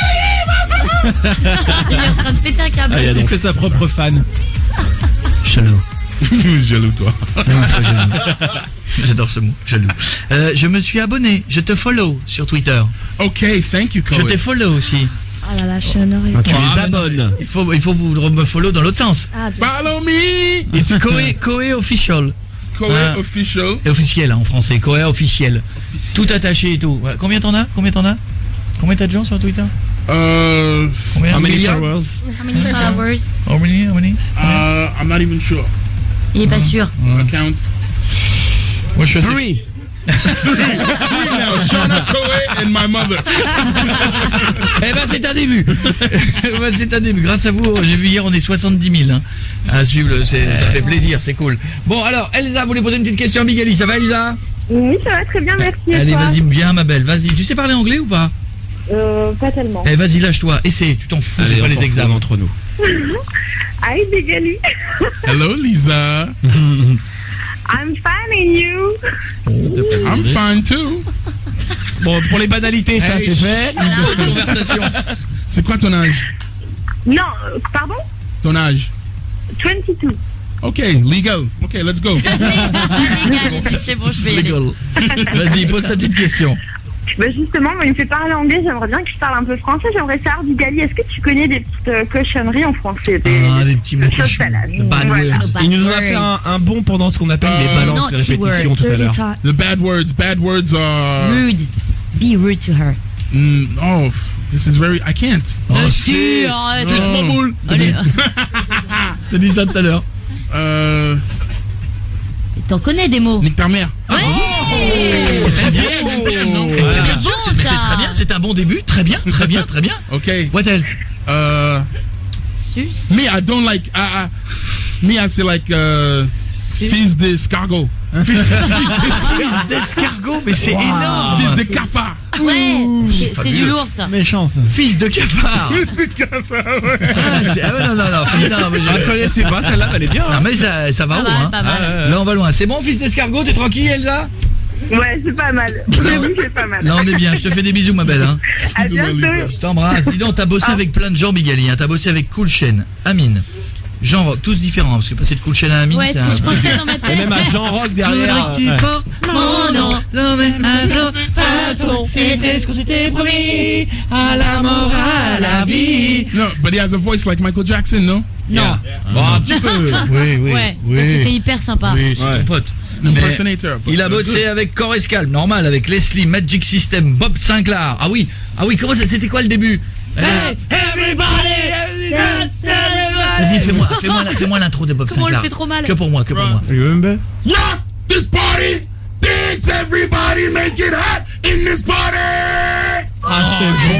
en train de péter un câble. Ah, il y a Il donc- fait sa propre fan. Jaloux. Jaloux, toi. Non, toi, jaloux. J'adore ce mot, jaloux. Euh, je me suis abonné. Je te follow sur Twitter. Ok, thank you, Je Coé. te follow aussi. Ah là là, je suis honorée. Ah, tu Ah, les mais non, abonnes. Il faut, il faut vous me follow dans l'autre sens. Ah, bien. Follow me. It's Coé, Coé official. Coé Ah. official. Et officiel hein, en français, Coé officiel. Tout attaché et tout. Ouais. Combien t'en as? Combien t'en as? Combien t'as de gens sur Twitter? Uh, Combien? How many Milliards? followers? How many followers? How many? How many? uh, I'm not even sure. Il est pas sûr. Account. Moi je suis assez- Three. Now, Shauna Coé and my mother. Eh ben c'est un début. Eh ben, c'est un début. Grâce à vous, j'ai vu hier on est soixante-dix mille hein, à suivre. le- c'est- Ça fait plaisir, c'est cool. Bon alors Elsa, vous voulez poser une petite question à Bigali? Ça va Elsa? Oui, ça va très bien, merci. et Allez toi? vas-y bien ma belle, vas-y. Tu sais parler anglais ou pas? Euh, pas tellement. Eh vas-y lâche-toi, essaie, tu t'en fous, c'est Allez, pas on les s'en fout examens. entre nous. Hi Bigali. Hello, Lisa. I'm fine and you? I'm fine too. Bon, pour les banalités, ça Hey, c'est fait. Une bonne conversation. C'est quoi ton âge? Non, euh, pardon? Ton âge? vingt-deux. Ok, legal. Ok, let's go. C'est bon, je C'est vais y aller. legal. Vas-y, pose ta petite question. Bah justement, moi, il me fait parler anglais, j'aimerais bien que je parle un peu français. J'aimerais savoir, Bigali, est-ce que tu connais des petites euh, cochonneries en français? Des, Ah, des petits mots des choses cochons. salades. Bad Voilà. words. Il nous en a fait un, un bon pendant ce qu'on appelle les Euh, balances, les naughty répétitions word. tout à l'heure. The bad words. Bad words are. Rude. Be rude to her. Mm, oh, this is very. I can't. Oh, si, arrête. Tu te m'en boule. Allez, T'as dit ça tout à l'heure. Euh. t'en connais des mots. Nique ta mère. C'est très bien. non. C'est Voilà. bien, C'est bon, c'est- mais c'est ça. très bien, c'est un bon début, très bien, très bien, très bien. Ok. What else? Uh, Sus. me, I don't like. I, I, me, I say like uh, fils d'escargot. Fils d'escargot, mais c'est énorme. Fils de cafard. Ouais, c'est c'est du lourd ça. Méchant ça. Fils de cafard. Fils de cafard. Ouais. Ah, c'est- ah ouais, non, non, non, fils- non, mais Je la je- connaissais pas, celle-là, elle est bien. non, mais ça, ça va Pas haut, mal, hein. pas mal. Là, on va loin. C'est bon, fils d'escargot, t'es tranquille, Elsa? Ouais, c'est pas mal. Oui, c'est pas mal. Là, on est bien. Je te fais des bisous, ma belle, hein. À bientôt. Je t'embrasse. Dis donc, t'as bossé avec plein de gens, Bigali, hein. T'as bossé avec Cool Chain, Amine. Genre, tous différents, parce que passer de Cool Chain à Amine, Ouais, c'est c'est un... ce que je pensais dans ma tête. Et même à Jean Rock Je derrière. voudrais que tu ouais. portes mon nom, non mais à sa façon, façon. c'était ce qu'on s'était promis, à la mort, à la vie. No, but he has a voice like Michael Jackson, no? Non. Bon, un petit peu. Oui, oui, Ouais, c'est parce que t'es hyper sympa. oui, c'est Ouais. ton pote. An Mais impersonator. but- il a but bossé good. avec Correscal, normal, avec Leslie, Magic System, Bob Sinclair. Ah oui, ah oui, comment ça, c'était quoi le début? Hey, everybody, vas-y, fais-moi, fais-moi, la- fais-moi l'intro de Bob Comment on le Sinclair. fait trop mal. Que pour moi, que pour moi. Remember? Rock this party. Dance everybody. Make it hot in this party. Ah,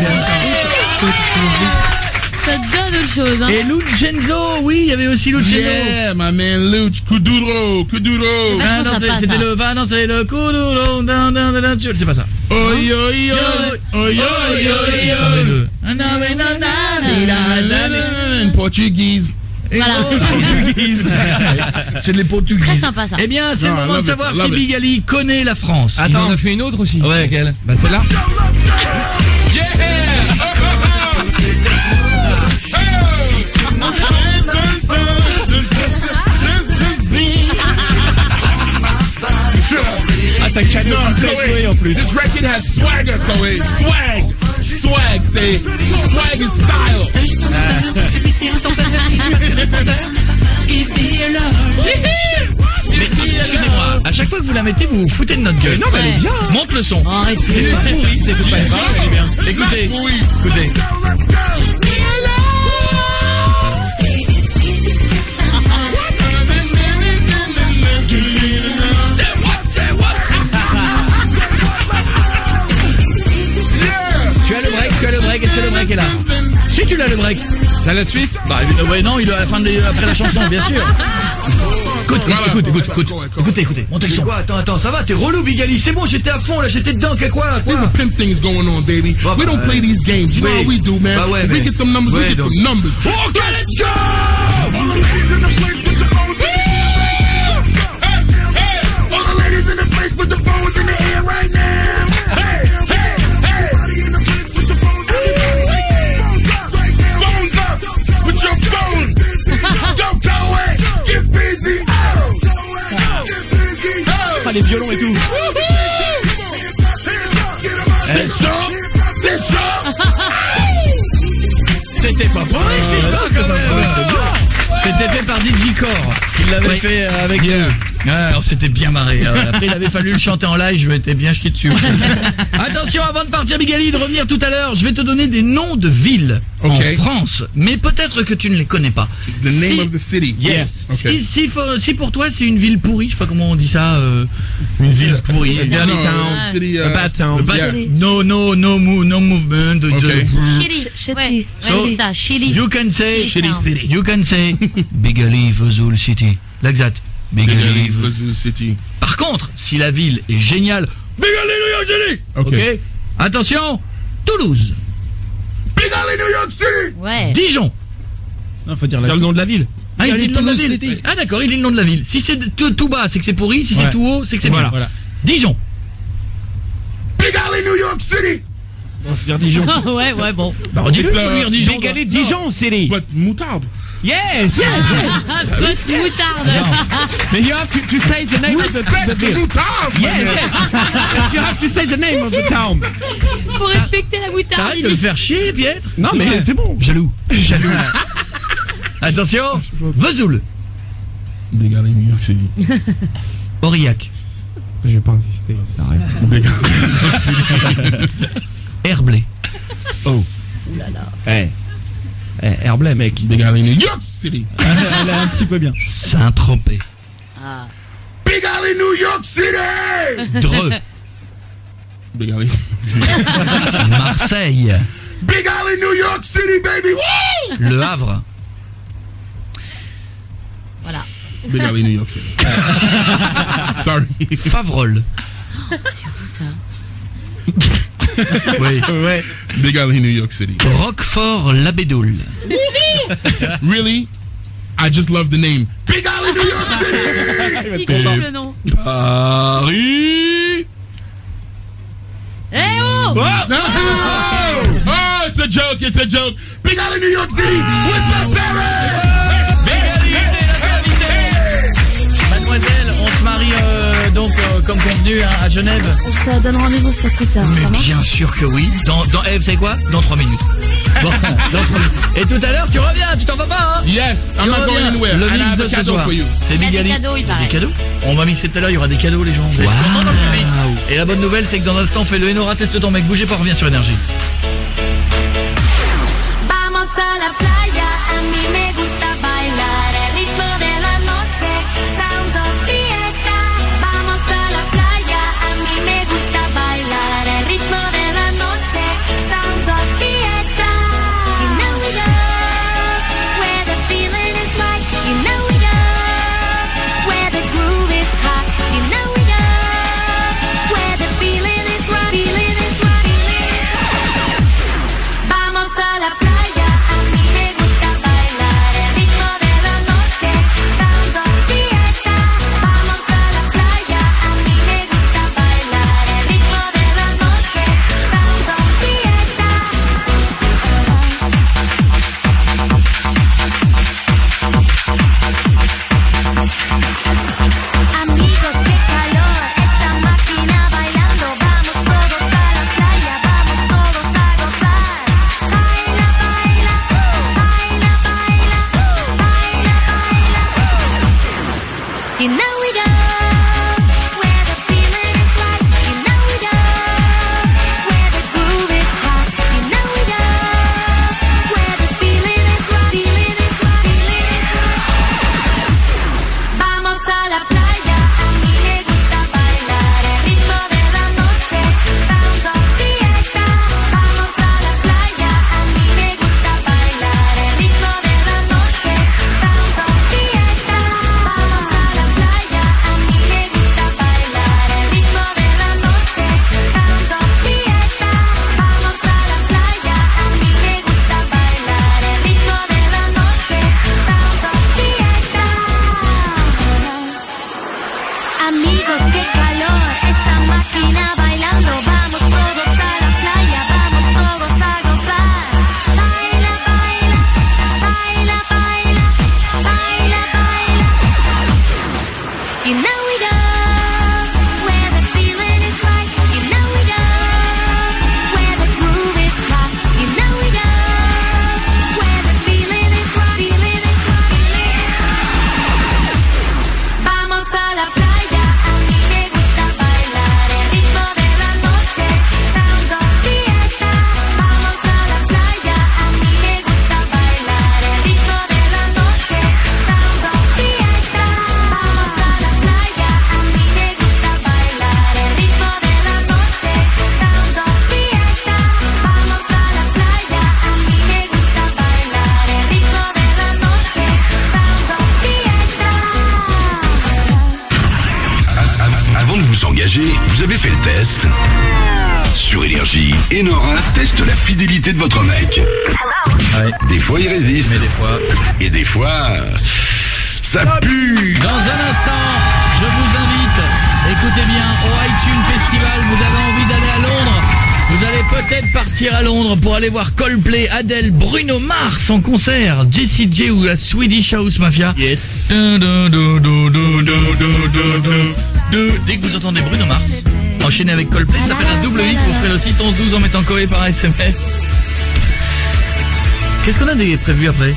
Ça te donne autre chose, hein. Et Lucenzo, oui, il y avait aussi Lucenzo. Yeah, my man Luch. Kuduro. Kuduro. Ah, Ah je non, pense c'est- ça passe, c'était ça. le va, non, c'est le kuduro, dan, dan, dan, dan, c'est pas ça. Oi, oi, oi. Oi, oi, oi, oi. Le- Ah, non, mais non, non, mais là, là, là. In Portuguese. Et Voilà. bon, c'est les Portugais. Très sympa, ça. Eh bien, c'est Non, le moment love de it, savoir love si it. Big Ali connaît la France. Attends. Il en a fait une autre aussi. Ouais, quelle? Bah c'est là. Yeah! Ah, t'as cané No, un Chloé en plus. This record has swagger, Chloé. Swag. Swag, c'est swag and style. Mais excusez-moi, à chaque fois que vous la mettez, vous vous foutez de notre gueule. Non, mais elle est bien. Monte le son. Arrête, C'est c'est pas pourri. Si t'écoutes pas les paroles, elle est bien. Écoutez, Oui. écoutez. C'est what, c'est what. Tu as le break, tu as le break. Est-ce que le break est là? Si tu l'as le break. C'est à la suite. Bah euh, ouais non, il est à la fin de après la chanson, bien sûr. Écoute, écoute, écoute, écoute, écoute, écoutez, écoutez, montez le son. Quoi, attends, attends, ça va, t'es relou, Big Ali, c'est bon, j'étais à fond là, j'étais dedans, qu'à quoi, There's a quoi? pimp things going on, baby. Bah, We don't bah, play these games. You know oui. how we do, man. Bah, ouais, we mais- get them numbers, ouais, we get donc- them numbers. Ok, let's go! All the ladies in the place with your phones in the air. Hey, hey. All the ladies in the place with the phones in the air right now. Hey, hey, hey. Everybody in the place with your phones in the air. Phones up with your phone. Don't go away. Get busy. Oh. Get busy. Oh. Ah, les violons et tout. C'est chaud. C'est chaud. C'était pas pourri, c'est ça quand même. C'était fait par D J Core. Il l'avait Oui. fait euh, avec nous. Ouais, on s'était bien marré. Euh, Après, il avait fallu le chanter en live. Je m'étais bien chié dessus. Attention, avant de partir, Big Ali, de revenir tout à l'heure, je vais te donner des noms de villes Ok. en France. Mais peut-être que tu ne les connais pas. The name Si- of the city. Yes. Ok. Si, si, for- si pour toi c'est une ville pourrie, je sais pas comment on dit ça, euh, une ville pourrie. Dirty No, town. city, A uh, bad town. But Yeah. no, no, no, mo- no movement. Ok. Chili. Chetty. Ouais, ouais, So- c'est ça, Chili. You can say, Chili City. you can say, Big Ali, Vesoul City. L'exact. Big Big Ali, Ali, Vesoul. Vesoul City. Par contre, si la ville est géniale, Big Ali, New York City. Ok. Ok. Attention, Toulouse, Big Ali, New York City. Ouais. Dijon. Non, faut dire le nom de la ville. Ah, il Ali, dit le nom de la Toulouse ville. City. Ah d'accord, il dit le nom de la ville. Si c'est tout, tout bas, c'est que c'est pourri. Si c'est Ouais. tout haut, c'est que c'est Voilà. bien. Voilà. Dijon. Big Ali, New York City. On va dire Dijon. Ouais, ouais, bon. Bah, dis-le, It's, faut uh, dire Dijon. Big Ali, Dijon City. But moutarde. Yes, yes, yes. Ah, petite moutarde. But you have to, to say the name of the, the Respect the ville. moutarde. Yes, yes. But you have to say the name of the town. Faut respecter la moutarde. T'arrêtes il de le dit. faire chier, Pietre. Non, mais c'est bon. Jaloux. Jaloux. Attention, Vesoul, Big Ali, New York City. Aurillac, Je vais pas insister, ça arrive. Big Ali. Herblay, Oh. Eh. Eh, Herblay, mec. Big Ali, New York City. Elle est un petit peu bien. Saint-Tropez, Ah. Big Ali, New York City. Dreux, Big Ali. Marseille, Big Ali, New York City, baby. Woo! Le Havre, Voilà. Big Ali, New York City. Sorry. Favrol. C'est où ça? Oui. Ouais. Big Ali, New York City. Roquefort-Labédoul. Really? I just love the name. Big Ali, New York City. Il kiffe le nom. Paris. Eh oh! Oh, oh, it's a joke, it's a joke. Big Ali, New York City. What's up, Paris? Mademoiselle, on se marie euh, donc euh, comme convenu hein, à Genève. On se donne rendez-vous sur Twitter. Mais Ça marche? bien sûr que oui. Dans, dans, eh, vous savez quoi? Dans trois minutes. Bon, dans trois minutes. Et tout à l'heure, tu reviens, tu t'en vas pas, hein? Yes, I'm Tu not reviens. going anywhere. Le And I mix have de a ce cadeau soir. for you. C'est Il y a Big des Ali. cadeaux, il paraît. Des cadeaux? On va mixer tout à l'heure, il y aura des cadeaux, les gens. Vous allez être contents dans le public. Et la bonne nouvelle, c'est que dans un instant, on fait le Enora teste ton mec. Bougez pas, on revient sur Énergie. Vamos a la playa, a mí me gusta bailar el ritmo de la noche, sounds of fiesta. Vamos a la playa, a mí me gusta bailar el ritmo de la noche, sounds of fiesta. You know we go where the feeling is right. You know we go where the groove is hot. You know we go where the feeling is right. Feeling is right. Feeling is right. engagé, vous avez fait le test. Sur Énergie, Enora teste la fidélité de votre mec. Ouais. Des fois, il résiste. Mais des fois... Et des fois... ça pue. Dans un instant, je vous invite, écoutez bien, au iTunes Festival, vous avez envie d'aller à Londres. Vous allez peut-être partir à Londres pour aller voir Coldplay, Adele, Bruno Mars en concert, Jessie J ou la Swedish House Mafia. Yes. Dun, dun, dun, dun, dun, dun, dun, dun, dun. Dès que vous entendez Bruno Mars, enchaîné avec Coldplay, ça s'appelle un double hit, vous ferez le six onze douze en mettant Koé par S M S. Qu'est-ce qu'on a des prévu après?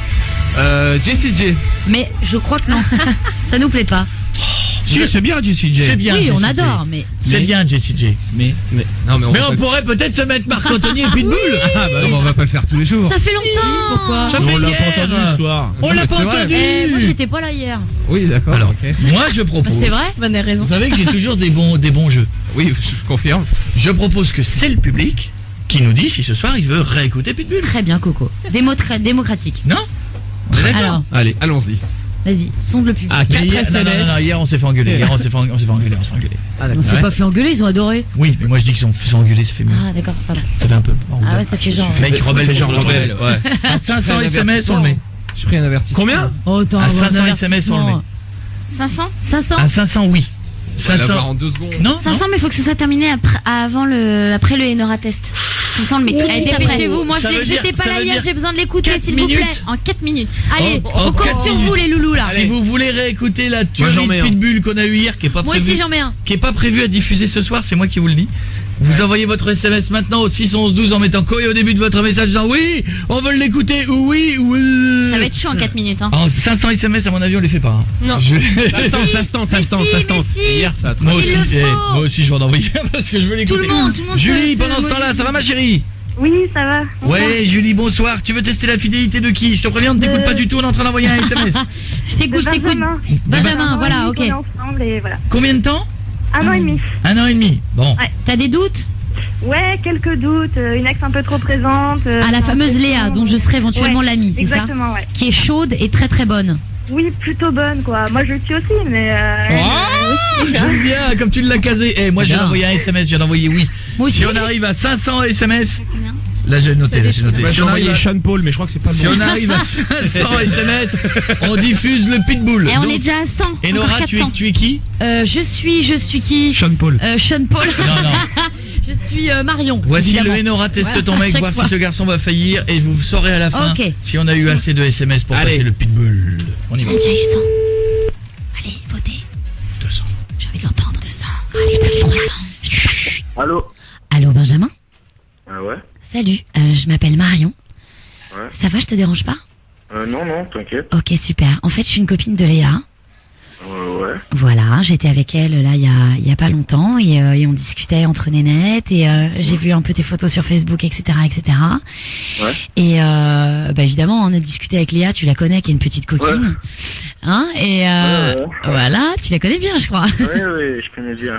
Euh, Jessie J. Mais je crois que non. Ça nous plaît pas. Si, c'est bien Jessie J. C'est bien. Oui, Jessie on J. adore, mais... C'est bien Jessie J. Mais, mais, non, mais on, Mais va on pas pourrait peut-être se mettre Marc-Anthony et Pitbull. Ah bah non, mais on va pas le faire tous les jours. Ça fait longtemps. Pourquoi? Ça on fait l'a hier. pas entendu ce soir. On Non, l'a mais pas c'est vrai. entendu. Eh, moi j'étais pas là hier. Oui, d'accord. Alors, ok. moi je propose. C'est vrai? Vous avez raison. Vous savez que j'ai toujours des bons, des bons jeux. Oui, je confirme. Je propose que c'est le public qui nous dit si ce soir il veut réécouter Pitbull. Très bien, Coco. Démocra- démocratique. Non? On est d'accord? Alors, Allez, allons-y. vas-y, sonde le public. Ah, Mais quatre hier, non, non, non, non, hier on s'est fait engueuler. Hier on s'est fait, en- on s'est fait engueuler. On s'est fait engueuler. Ah, On s'est pas fait engueuler, ils ont adoré. Oui, mais moi je dis qu'ils sont fait engueuler, ça fait mieux. Ah, d'accord, pardon. Ça fait un peu. Ah ouais, ça fait genre. Mec rebelle, fait genre contre rebelle, rebelle. ouais. À cinq cents S M S on le met. J'ai pris un avertissement. Combien? Oh, attends, À un cinq cents S M S on le met. cinq cents cinq cents À cinq cents oui. On va l'avoir cinq cents. en deux secondes. Non, cinq non. cents, mais il faut que ce soit terminé après, avant le, après le Enora test. Comme ça, on le met tout de suite après. Dépêchez-vous, moi Ça je veut l'ai- j'étais dire- pas ça là veut hier, dire j'ai besoin de l'écouter quatre s'il vous plaît. minutes. En quatre minutes. Allez, Oh, on oh, compte quatre sur minutes. vous les loulous là. Si vous voulez réécouter la tuerie j'en mets de un. Pitbull qu'on a eu hier, qui est pas Moi prévue, aussi j'en mets un. qui est pas prévu à diffuser ce soir, c'est moi qui vous le dis. Vous envoyez votre S M S maintenant au six onze douze en mettant Koé au début de votre message disant oui, on veut l'écouter, ou oui, ou oui. Ça va être chaud en quatre minutes. Hein. En cinq cents S M S à mon avis on les fait pas. hein. Non. Je- Ça se tente, ça se tente, ça se tente, ça se tente. Mais si. Et hier, ça a Moi Il aussi, le eh, faut. moi aussi je vais en envoyer un parce que je veux l'écouter. Tout le monde, tout le monde. Julie, se- se pendant ce temps-là, ça va ma chérie? Oui, ça va. Ouais, Julie, bonsoir. Tu veux tester la fidélité de qui? Je te préviens, on ne t'écoute Euh. pas du tout, on est en train d'envoyer un S M S. Je t'écoute, je t'écoute. Benjamin. Benjamin, voilà, ok. On est ensemble et voilà. Combien de temps? Un an et demi. Un an et demi. Bon. Ouais. T'as des doutes? Ouais, quelques doutes. euh, Une ex un peu trop présente. euh, À la fameuse Léa, dont je serai éventuellement Ouais, l'amie, c'est ça? Exactement, ouais. Qui est chaude et très très bonne. Oui, plutôt bonne, quoi. Moi, je le suis aussi, mais... Euh, elle, euh, aussi, J'aime bien, comme tu l'as casé. Eh, moi, j'ai Bien. envoyé un S M S, j'ai envoyé oui. Moi aussi. Si on arrive à cinq cents S M S, là, j'ai noté, là, j'ai noté. Moi, Si j'ai on arrive envoyé à, Sean Paul, mais je crois que c'est pas le si bon. on arrive à cinq cents S M S, on diffuse le Pitbull. Et on Donc, est déjà à cent. et encore Nora, tu es, quatre cents. tu es qui? Euh, je suis, je suis qui? Sean Paul. Euh, Sean Paul. Non, non. Je suis euh, Marion. Voici évidemment. le Enora teste Voilà, ton mec, chaque voir fois. si ce garçon va faillir et vous saurez à la fin Ok. si on a eu assez de S M S pour Allez. passer le Pitbull. On y On va. a déjà eu cent. Allez, votez. deux cents. J'ai envie de l'entendre. deux cents. Allez, t'as trois cents. Allô? Allô, Benjamin? Ah ouais? Salut, euh, je m'appelle Marion. Ouais. Ça va, je te dérange pas? Euh, non, non, t'inquiète. Ok, super. En fait, je suis une copine de Léa. Euh, ouais. Voilà, j'étais avec elle là il y a, il y a pas longtemps et, euh, et on discutait entre nénettes et euh, j'ai vu un peu tes photos sur Facebook, et cetera, et cetera. Ouais. Et euh, bah évidemment, on a discuté avec Léa, tu la connais, qui est une petite coquine, Ouais. hein Et euh, Ouais, ouais. voilà, tu la connais bien, je crois. Oui, oui, je connais bien.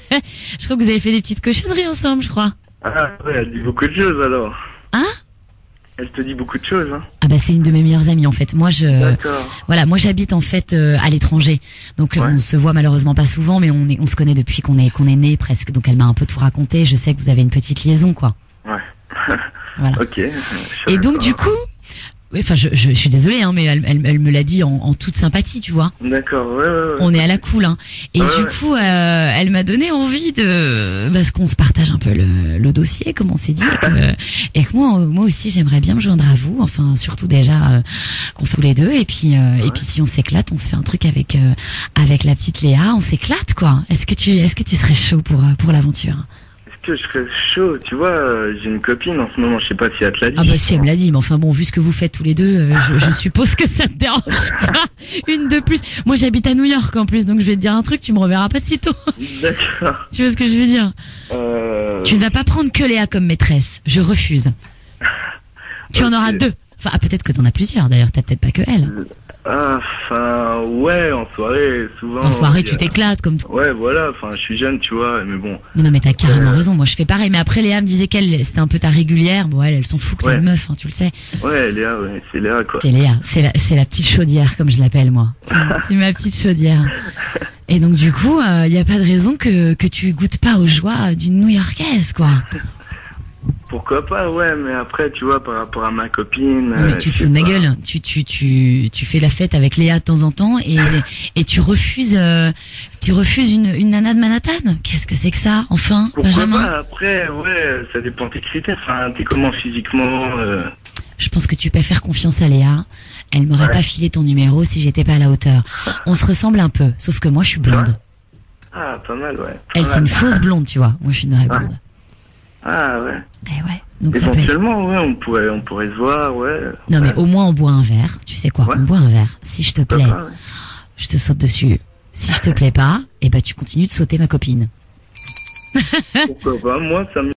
Je crois que vous avez fait des petites cochonneries ensemble, je crois. Ah, ouais, elle dit beaucoup de choses alors. Hein? Elle te dit beaucoup de choses, hein. Ah bah c'est une de mes meilleures amies en fait. Moi je D'accord. voilà, moi j'habite en fait euh, à l'étranger. Donc euh, Ouais. on se voit malheureusement pas souvent mais on est on se connaît depuis qu'on est qu'on est né presque. Donc elle m'a un peu tout raconté, je sais que vous avez une petite liaison quoi. Ouais. Voilà. Ok. Et donc du coup, oui, enfin je, je, je suis désolée hein, mais elle, elle, elle me l'a dit en, en toute sympathie, tu vois. D'accord, ouais, ouais, ouais. On est à la cool hein. Et Ouais, du ouais. coup, euh, elle m'a donné envie de parce qu'on se partage un peu le, le dossier, comme on s'est dit, et que, et que moi, moi aussi, j'aimerais bien me joindre à vous. Enfin, surtout déjà euh, qu'on fait tous les deux, et puis euh, et puis si on s'éclate, on se fait un truc avec euh, avec la petite Léa, on s'éclate quoi. Est-ce que tu est-ce que tu serais chaud pour euh, pour l'aventure? Est-ce que je serais chaud? Tu vois, euh, j'ai une copine en ce moment, je sais pas si elle te l'a dit. Ah bah si elle me l'a dit, mais enfin bon, vu ce que vous faites tous les deux, euh, je, je suppose que ça te dérange pas. Une de plus. Moi j'habite à New York en plus, donc je vais te dire un truc, tu me reverras pas de sitôt. D'accord. Tu vois ce que je veux dire? Euh... Tu ne vas pas prendre que Léa comme maîtresse, je refuse. Tu en Ok. auras deux. Enfin, ah, peut-être que t'en as plusieurs d'ailleurs, t'as peut-être pas que elle. Ah, enfin, ouais, en soirée, souvent. En soirée, il y a- tu t'éclates comme tout. Ouais, voilà, enfin, je suis jeune, tu vois, mais bon. Mais non, mais t'as carrément Euh. raison, moi je fais pareil. Mais après, Léa me disait qu'elle, c'était un peu ta régulière. Bon, elle, elle s'en fout que t'es Ouais. une meuf, hein, tu le sais. Ouais, Léa, ouais, c'est Léa, quoi. C'est Léa, c'est la, c'est la petite chaudière, comme je l'appelle moi. C'est- C'est ma petite chaudière. Et donc du coup, il euh, y a pas de raison que que tu goûtes pas aux joies d'une New-Yorkaise, quoi. Pourquoi pas, ouais, mais après, tu vois, par rapport à ma copine... Non, mais euh, tu te je fous de sais ma pas. gueule. Tu, tu, tu, tu fais la fête avec Léa de temps en temps et, et tu refuses, euh, tu refuses une, une nana de Manhattan. Qu'est-ce que c'est que ça, enfin, Pourquoi Benjamin? pas, après, ouais, ça dépend de tes critères. Enfin, t'es comment physiquement euh... Je pense que tu peux faire confiance à Léa. Elle m'aurait Ouais. pas filé ton numéro si j'étais pas à la hauteur. On se ressemble un peu, sauf que moi je suis blonde. Ah, pas mal, ouais. Pas Elle c'est mal. une fausse blonde, tu vois. Moi je suis une vraie Ouais. blonde. Ah, ouais. Eh ouais. Donc ça peut être... Éventuellement, ouais, on pourrait, on pourrait se voir, ouais. Non mais Ouais. au moins on boit un verre. Tu sais quoi? Ouais. On boit un verre. Si je te Pourquoi plais, pas, ouais. je te saute dessus. Si je te plais pas, eh ben tu continues de sauter ma copine. Pourquoi pas, moi, ça me...